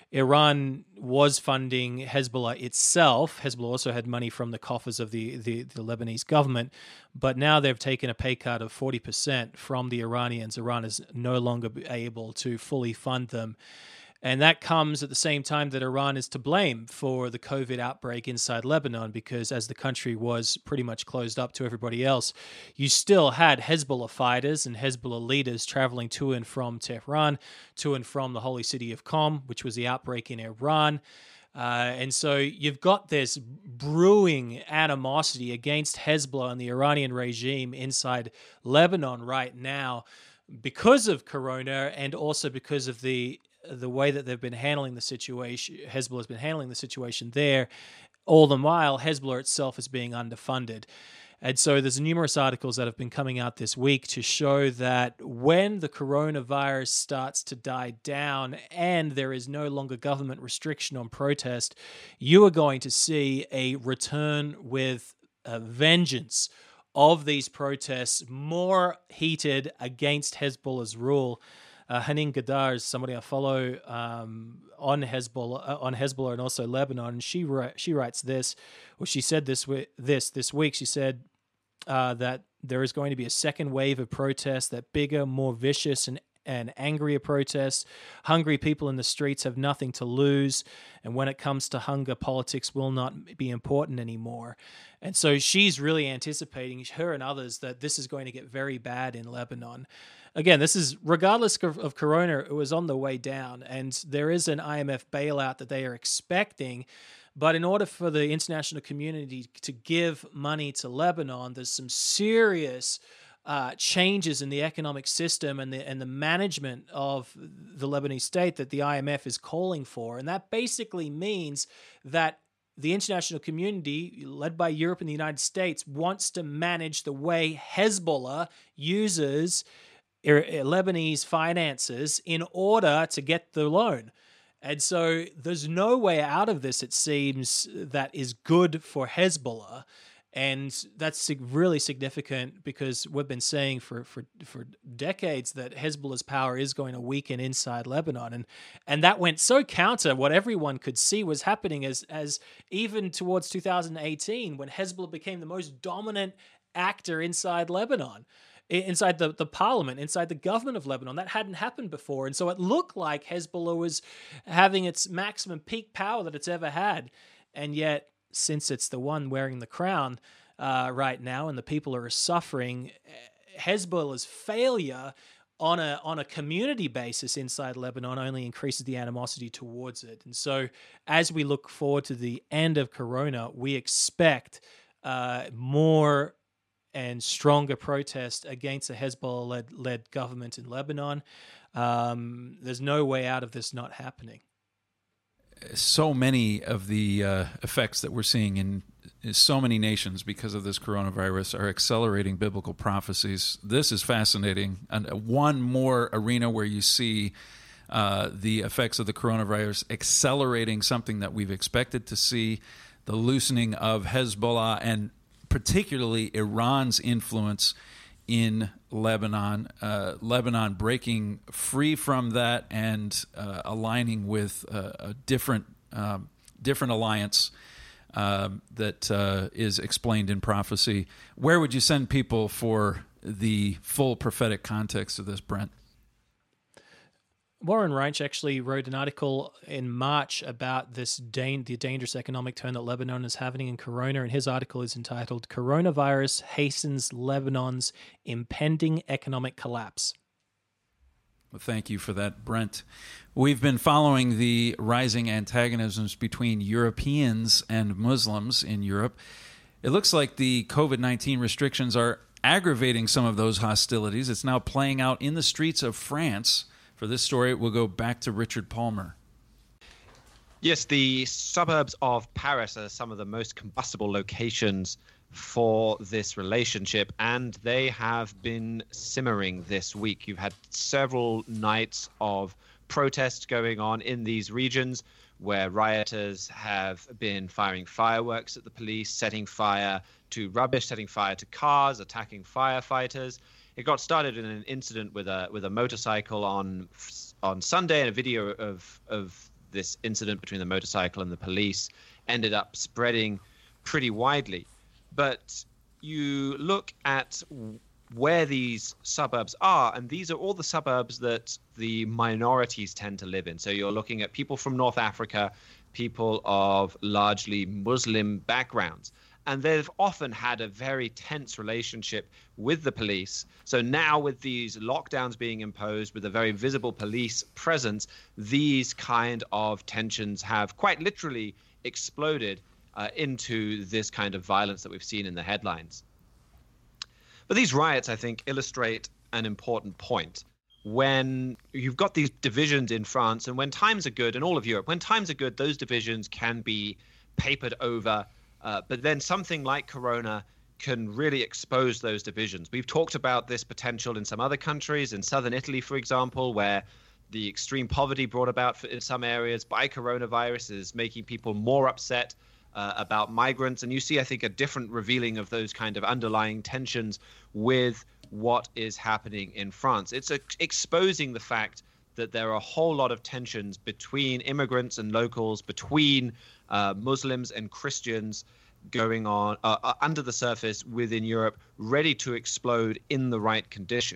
Iran was funding Hezbollah itself. Hezbollah also had money from the coffers of the, the, the Lebanese government. But now they've taken a pay cut of forty percent from the Iranians. Iran is no longer able to fully fund them. And that comes at the same time that Iran is to blame for the COVID outbreak inside Lebanon, because as the country was pretty much closed up to everybody else, you still had Hezbollah fighters and Hezbollah leaders traveling to and from Tehran, to and from the holy city of Qom, which was the outbreak in Iran. Uh, and so you've got this brewing animosity against Hezbollah and the Iranian regime inside Lebanon right now because of Corona, and also because of the the way that they've been handling the situation. Hezbollah has been handling the situation there. All the while, Hezbollah itself is being underfunded. And so there's numerous articles that have been coming out this week to show that when the coronavirus starts to die down and there is no longer government restriction on protest, you are going to see a return with a vengeance of these protests, more heated against Hezbollah's rule. Uh, Hanin Gadar is somebody I follow um, on Hezbollah, uh, on Hezbollah, and also Lebanon. And she ri- she writes this, or she said this wi- this this week. She said uh, that there is going to be a second wave of protests, that bigger, more vicious, and and angrier protests. Hungry people in the streets have nothing to lose. And when it comes to hunger, politics will not be important anymore. And so she's really anticipating, her and others, that this is going to get very bad in Lebanon. Again, this is regardless of, of Corona, it was on the way down. And there is an I M F bailout that they are expecting. But in order for the international community to give money to Lebanon, there's some serious uh, changes in the economic system and the and the management of the Lebanese state that the I M F is calling for. And that basically means that the international community, led by Europe and the United States, wants to manage the way Hezbollah uses Lebanese finances in order to get the loan. And so there's no way out of this, it seems, that is good for Hezbollah. And that's really significant because we've been saying for, for, for decades that Hezbollah's power is going to weaken inside Lebanon. And and that went so counter what everyone could see was happening as, as even towards two thousand eighteen, when Hezbollah became the most dominant actor inside Lebanon, inside the, the parliament, inside the government of Lebanon. That hadn't happened before. And so it looked like Hezbollah was having its maximum peak power that it's ever had. And yet, since it's the one wearing the crown uh, right now and the people are suffering, Hezbollah's failure on a on a community basis inside Lebanon only increases the animosity towards it. And so as we look forward to the end of Corona, we expect uh, more and stronger protest against the Hezbollah-led led government in Lebanon. Um, there's no way out of this not happening. So many of the uh, effects that we're seeing in so many nations because of this coronavirus are accelerating biblical prophecies. This is fascinating. And one more arena where you see uh, the effects of the coronavirus accelerating something that we've expected to see, the loosening of Hezbollah and particularly Iran's influence in Lebanon, uh, Lebanon breaking free from that and uh, aligning with uh, a different um, different alliance uh, that uh, is explained in prophecy. Where would you send people for the full prophetic context of this, Brent? Warren Reich actually wrote an article in March about this da- the dangerous economic turn that Lebanon is having in Corona, and his article is entitled "Coronavirus Hastens Lebanon's Impending Economic Collapse." Well, thank you for that, Brent. We've been following the rising antagonisms between Europeans and Muslims in Europe. It looks like the COVID nineteen restrictions are aggravating some of those hostilities. It's now playing out in the streets of France. For this story, we'll go back to Richard Palmer. Yes, the suburbs of Paris are some of the most combustible locations for this relationship, and they have been simmering this week. You've had several nights of protests going on in these regions where rioters have been firing fireworks at the police, setting fire to rubbish, setting fire to cars, attacking firefighters. It got started in an incident with a with a motorcycle on on Sunday, and a video of of this incident between the motorcycle and the police ended up spreading pretty widely. But you look at where these suburbs are, and these are all the suburbs that the minorities tend to live in. So you're looking at people from North Africa, people of largely Muslim backgrounds. And they've often had a very tense relationship with the police. So now with these lockdowns being imposed, with a very visible police presence, these kind of tensions have quite literally exploded uh, into this kind of violence that we've seen in the headlines. But these riots, I think, illustrate an important point. When you've got these divisions in France, and when times are good, and all of Europe, when times are good, those divisions can be papered over. Uh, but then something like Corona can really expose those divisions. We've talked about this potential in some other countries, in southern Italy, for example, where the extreme poverty brought about for, in some areas by coronavirus is making people more upset uh, about migrants. And you see, I think, a different revealing of those kind of underlying tensions with what is happening in France. It's a, exposing the fact that there are a whole lot of tensions between immigrants and locals, between uh, Muslims and Christians going on uh, under the surface within Europe, ready to explode in the right conditions.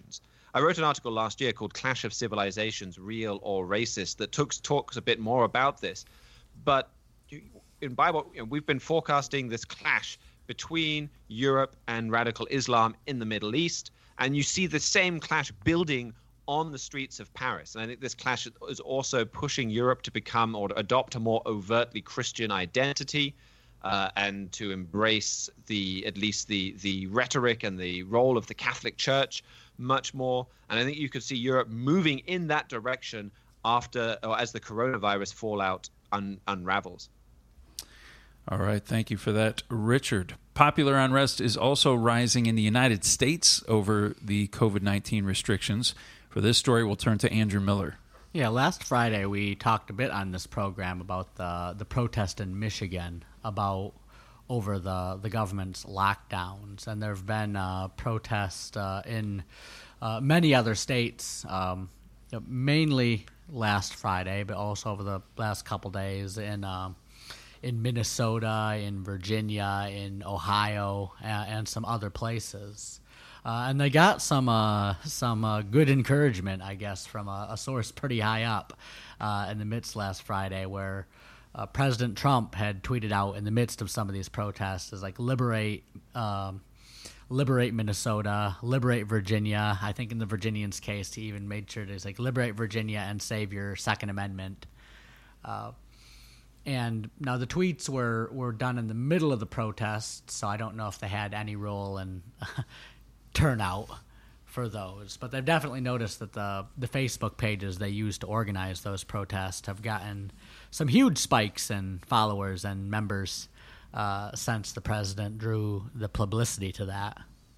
I wrote an article last year called Clash of Civilizations, Real or Racist, that talks, talks a bit more about this. But in Bible, you know, we've been forecasting this clash between Europe and radical Islam in the Middle East, and you see the same clash building on the streets of Paris. And I think this clash is also pushing Europe to become or to adopt a more overtly Christian identity, uh, and to embrace the at least the the rhetoric and the role of the Catholic Church much more. And I think you could see Europe moving in that direction after or as the coronavirus fallout un- unravels. All right, thank you for that, Richard. Popular unrest is also rising in the United States over the COVID nineteen restrictions. For this story, we'll turn to Andrew Miller. Yeah, last Friday we talked a bit on this program about the the protest in Michigan about over the, the government's lockdowns, and there have been uh, protests uh, in uh, many other states, um, mainly last Friday, but also over the last couple days in uh, in Minnesota, in Virginia, in Ohio, and, and some other places. Uh, and they got some uh, some uh, good encouragement, I guess, from a, a source pretty high up uh, in the midst last Friday, where uh, President Trump had tweeted out in the midst of some of these protests, is like liberate, um, liberate Minnesota, liberate Virginia. I think in the Virginians' case, he even made sure to say like liberate Virginia and save your Second Amendment. Uh, And now the tweets were, were done in the middle of the protest, so I don't know if they had any role in turnout for those. But they've definitely noticed that the the Facebook pages they used to organize those protests have gotten some huge spikes in followers and members uh, since the president drew the publicity to that.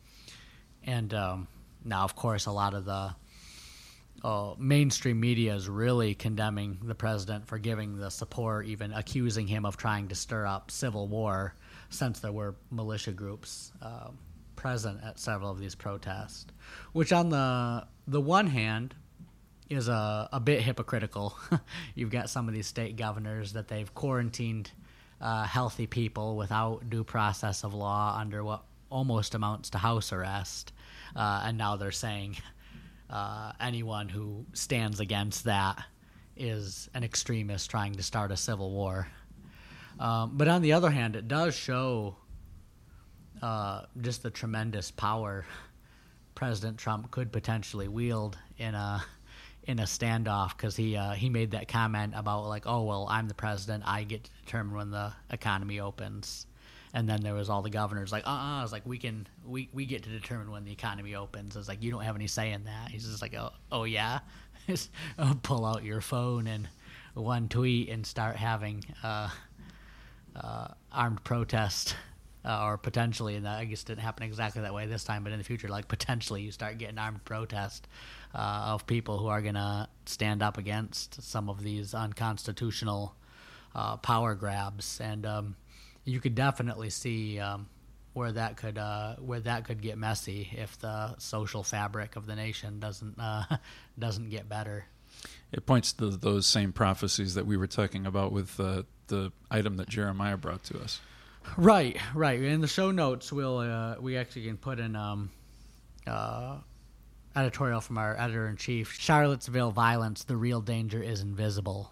And um, now, of course, a lot of the Uh, mainstream media is really condemning the president for giving the support, even accusing him of trying to stir up civil war, since there were militia groups uh, present at several of these protests, which on the the one hand is a, a bit hypocritical. You've got some of these state governors that they've quarantined uh, healthy people without due process of law under what almost amounts to house arrest, uh, and now they're saying Uh, anyone who stands against that is an extremist trying to start a civil war. Um, but on the other hand, it does show uh, just the tremendous power President Trump could potentially wield in a in a standoff, because he uh, he made that comment about like, oh well, I'm the president, I get to determine when the economy opens. And then there was all the governors like, uh-uh, I was like, we can, we, we get to determine when the economy opens. I was like, you don't have any say in that. He's just like, oh, oh yeah? Just oh, pull out your phone and one tweet and start having uh, uh, armed protest, uh, or potentially, and that I guess didn't happen exactly that way this time, but in the future, like potentially you start getting armed protest uh, of people who are going to stand up against some of these unconstitutional uh, power grabs. And, um, you could definitely see um, where that could uh, where that could get messy if the social fabric of the nation doesn't uh, doesn't get better. It points to those same prophecies that we were talking about with uh, the item that Jeremiah brought to us. Right, right. In the show notes, we'll uh, we actually can put in um, uh, editorial from our editor in chief. Charlottesville violence: the real danger is invisible.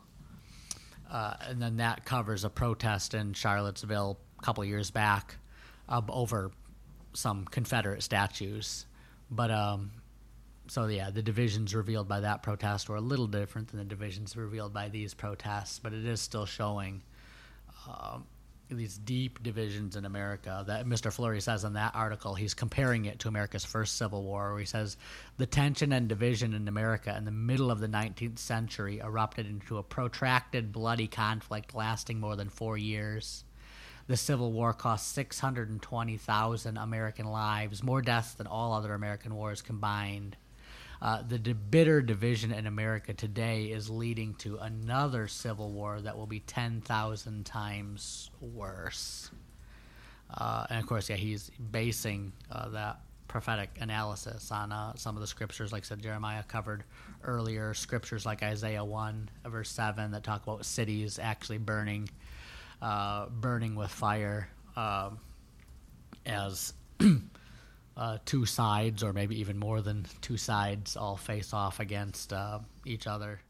Uh, and then that covers a protest in Charlottesville a couple of years back uh, over some Confederate statues. But, um, so yeah, the divisions revealed by that protest were a little different than the divisions revealed by these protests, but it is still showing uh, these deep divisions in America. That Mister Fleury says in that article, he's comparing it to America's first Civil War, where he says the tension and division in America in the middle of the nineteenth century erupted into a protracted, bloody conflict lasting more than four years. The Civil War cost six hundred twenty thousand American lives, more deaths than all other American wars combined. Uh, the d- bitter division in America today is leading to another civil war that will be ten thousand times worse. Uh, and, of course, yeah, he's basing uh, that prophetic analysis on uh, some of the scriptures, like I said, Jeremiah covered earlier, scriptures like Isaiah one, verse seven, that talk about cities actually burning, uh, burning with fire uh, as uh, two sides, or maybe even more than two sides, all face off against uh, each other.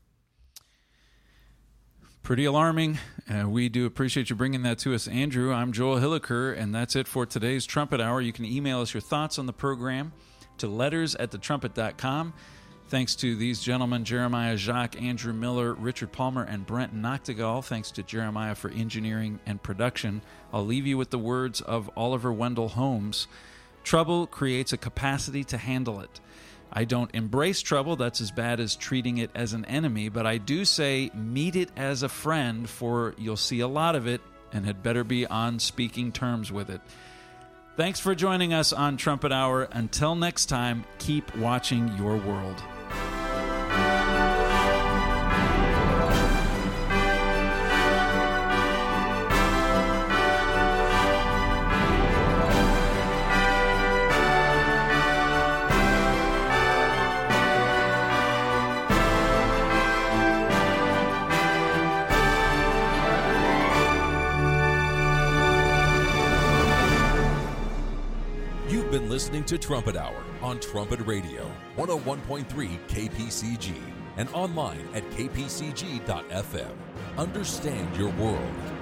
Pretty alarming. Uh, we do appreciate you bringing that to us, Andrew. I'm Joel Hilliker, and that's it for today's Trumpet Hour. You can email us your thoughts on the program to letters at the trumpet dot com. Thanks to these gentlemen, Jeremiah Jacques, Andrew Miller, Richard Palmer, and Brent Noctegal. Thanks to Jeremiah for engineering and production. I'll leave you with the words of Oliver Wendell Holmes. Trouble creates a capacity to handle it. I don't embrace trouble. That's as bad as treating it as an enemy. But I do say meet it as a friend, for you'll see a lot of it and had better be on speaking terms with it. Thanks for joining us on Trumpet Hour. Until next time, keep watching your world. Listening to Trumpet Hour on Trumpet Radio, one oh one point three K P C G, and online at k p c g dot f m. Understand your world.